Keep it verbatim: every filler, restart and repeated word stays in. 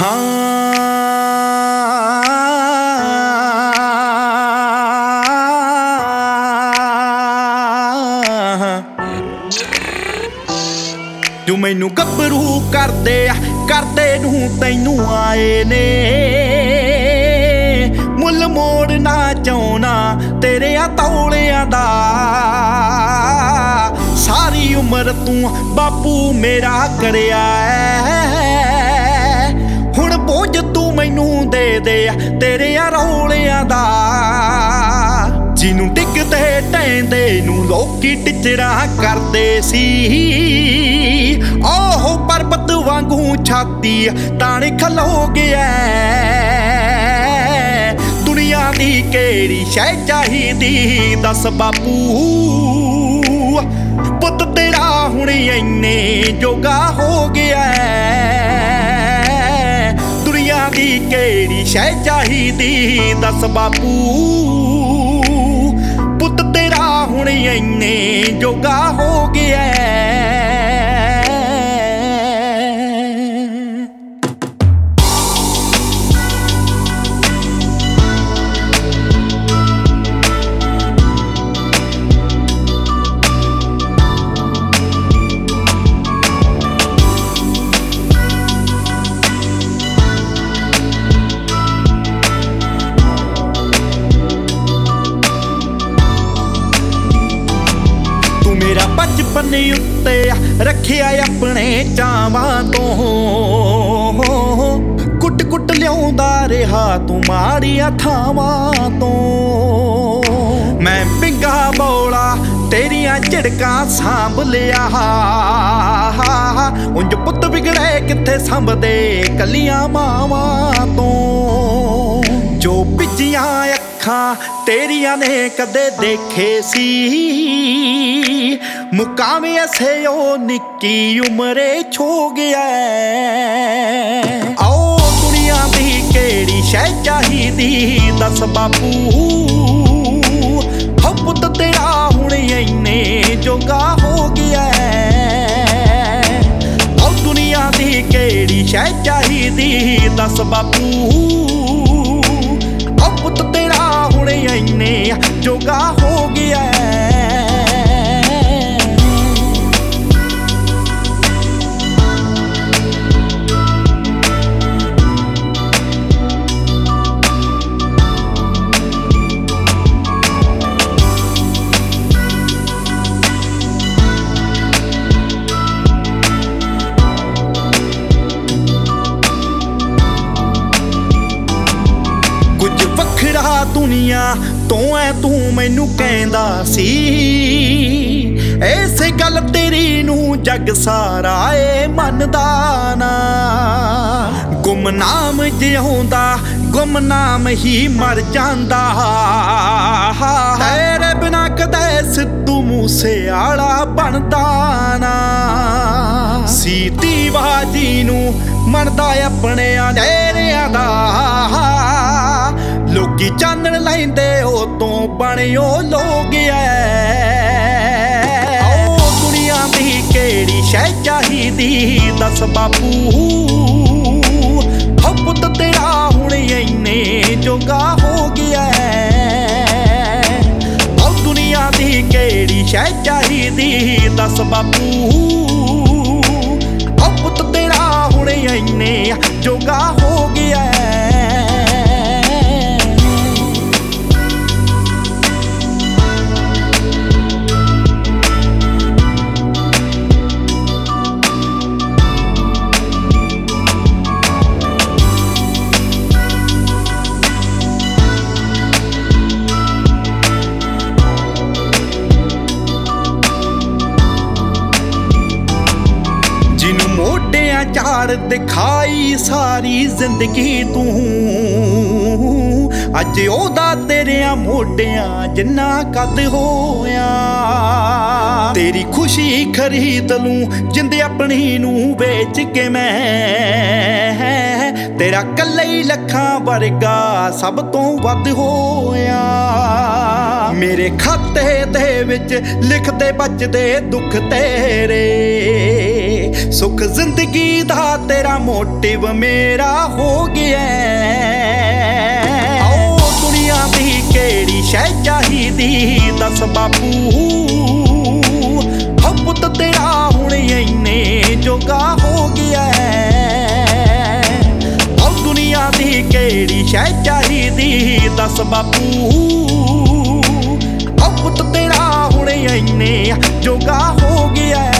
ਜੋ ਮੈਨੂੰ ਗੱਭਰੂ ਕਰਦੇ ਕਰਦੇ ਨੂੰ ਤੈਨੂੰ ਆਏ ਨੇ ਮੁੱਲ ਮੋੜਨਾ ਚਾਹੁੰਨਾ ਤੇਰੇ ਆ ਤੌਲਿਆਂ ਦਾ ਸਾਰੀ ਉਮਰ ਤੂੰ ਬਾਪੂ ਮੇਰਾ ਕਰਿਆ ਐ ਹੁਣ ਬੋਝ ਤੂੰ ਮੈਨੂੰ ਦੇ ਦੇ ਤੇਰੇ ਆ ਰੌਲਿਆਂ ਦਾ ਜਿਹਨੂੰ ਡਿੱਗਦੇ ਟੈਂਦੇ ਨੂੰ ਲੋਕੀ ਟਿਚਰਾ ਕਰਦੇ ਸੀ ਉਹ ਪਰਬਤ ਵਾਂਗੂ ਛਾਤੀ ਤਾਣੇ ਖਲੋ ਗਿਆ ਦੁਨੀਆ ਦੀ ਕਿਹੜੀ ਸ਼ੈ ਚਾਹੀਦੀ ਦੱਸ ਬਾਪੂ ਪੁੱਤ ਤੇਰਾ ਹੁਣ ਇੰਨੇ ਜੋਗਾ ਹੋ ਗਿਆ ਦੁਨੀਆ ਦੀ ਕਿਹੜੀ ਸ਼ੈ ਚਾਹੀਦੀ ਦੱਸ ਬਾਪੂ ਪੁੱਤ ਤੇਰਾ ਹੁਣ ਇੰਨੇ ਜੋਗਾ ਹੋ ਗਿਆ ਮੇਰਾ ਬਚਪਨ ਉੱਤੇ ਰੱਖਿਆ ਆਪਣੇ ਚਾਵਾਂ ਤੋਂ ਕੁੱਟ ਕੁੱਟ ਲਿਆਉਂਦਾ ਰਿਹਾ ਤੂੰ ਮਾੜੀਆਂ ਥਾਵਾਂ ਤੋਂ ਮੈਂ ਪਿੰਗਾ ਬੋਲਾ ਤੇਰੀਆਂ ਝਿੜਕਾਂ ਸਾਂਭ ਲਿਆ ਉਂਝ ਪੁੱਤ ਵਿਗੜੇ ਕਿੱਥੇ ਸੰਭਦੇ ਕੱਲੀਆਂ ਮਾਵਾਂ ਤੋਂ ਜੋ ਭਿੱਜੀਆਂ ਅੱਖਾਂ ਤੇਰੀਆਂ ਨੇ ਕਦੇ ਦੇਖੇ ਸੀ ਮੁਕਾਵੇਂ ਐਸੇ ਉਹ ਨਿੱਕੀ ਉਮਰੇ ਛੋ ਗਿਆ ਆਓ ਦੁਨੀਆ ਦੀ ਕਿਹੜੀ ਸ਼ੈ ਚਾਹੀਦੀ ਦੱਸ ਬਾਪੂ ਹੋ ਪੁੱਤ ਤੇਰਾ ਹੁਣ ਇੰਨੇ ਜੋਗਾ ਹੋ ਗਿਆ ਆਓ ਦੁਨੀਆ ਦੀ ਕਿਹੜੀ ਸ਼ੈ ਚਾਹੀਦੀ ਦੱਸ ਬਾਪੂ ਹੋ ਪੁੱਤ ਤੇਰਾ ਹੁਣ ਇੰਨੇ ਜੋਗਾ ਹੋ ਗਿਆ ਵੱਖਰਾ ਦੁਨੀਆ ਤੋਂ ਐ ਤੂੰ ਮੈਨੂੰ ਕਹਿੰਦਾ ਸੀ ਐਸੇ ਗੱਲ ਤੇਰੀ ਨੂੰ ਜੱਗ ਸਾਰਾ ਏ ਮੰਨਦਾ ਨਾ ਗੁਮਨਾਮ ਜਿਉਂਦਾ ਗੁਮਨਾਮ ਹੀ ਮਰ ਜਾਂਦਾ ਤੇਰੇ ਬਿਨਾ ਕਦੇ ਸਿੱਧੂ ਮੂਸੇਵਾਲਾ ਬਣਦਾ ਨਾ ਸੀਤੀ ਬਾਜੀ ਨੂੰ ਮੰਨਦਾ ਆਪਣੇ ਅੰਧੇਰਿਆਂ ਦਾ ਲੋਕੀ ਚਾਨਣ ਲੈਂਦੇ ਉਹ ਤੋਂ ਬਣਿਓ ਲੋਕ ਐ ਓ ਦੁਨੀਆ ਦੀ ਕਿਹੜੀ ਸ਼ੈ ਚਾਹੀਦੀ ਦੱਸ ਬਾਪੂ ਹੋ ਪੁੱਤ ਤੇਰਾ ਹੁਣ ਇੰਨੇ ਜੋਗਾ ਹੋ ਗਿਆ ਓ ਦੁਨੀਆ ਦੀ ਕਿਹੜੀ ਸ਼ੈ ਚਾਹੀਦੀ ਦੱਸ ਬਾਪੂ ਹੋ ਪੁੱਤ ਤੇਰਾ ਹੁਣ ਇੰਨੇ ਜੋਗਾ ਹੋ ਗਿਆ ਮੋਢਿਆਂ ਝਾੜ ਦਿਖਾਈ ਸਾਰੀ ਜ਼ਿੰਦਗੀ ਤੂੰ ਅੱਜ ਉਹਦਾ ਤੇਰਿਆਂ ਮੋਢਿਆਂ ਜਿੰਨਾ ਕੱਦ ਹੋਇਆ ਤੇਰੀ ਖੁਸ਼ੀ ਖਰੀਦ ਲੂੰ ਜਿੰਦ ਆਪਣੀ ਨੂੰ ਵੇਚ ਕੇ ਮੈਂ ਤੇਰਾ ਕੱਲੇ ਹੀ ਲੱਖਾਂ ਵਰਗਾ ਸਭ ਤੋਂ ਵੱਧ ਹੋਇਆ ਮੇਰੇ ਖਾਤੇ ਦੇ ਵਿੱਚ ਲਿਖਦੇ ਬਚਦੇ ਦੁੱਖ ਤੇਰੇ ਸੁਖ ਜ਼ਿੰਦਗੀ ਦਾ ਤੇਰਾ ਮੋਟਿਵ ਮੇਰਾ ਹੋ ਗਿਆ। ਓ ਦੁਨੀਆ ਦੀ ਕਿਹੜੀ ਸ਼ੈ ਚਾਹੀਦੀ ਦੱਸ ਬਾਪੂ, ਹੋ ਪੁੱਤ ਤੇਰਾ ਹੁਣ ਇੰਨੇ ਜੋਗਾ ਹੋ ਗਿਆ। ਓ ਦੁਨੀਆ ਦੀ ਕਿਹੜੀ ਸ਼ੈ ਚਾਹੀਦੀ ਦੱਸ ਬਾਪੂ, ਹੋ ਪੁੱਤ ਤੇਰਾ ਹੁਣ ਇੰਨੇ ਜੋਗਾ ਹੋ ਗਿਆ।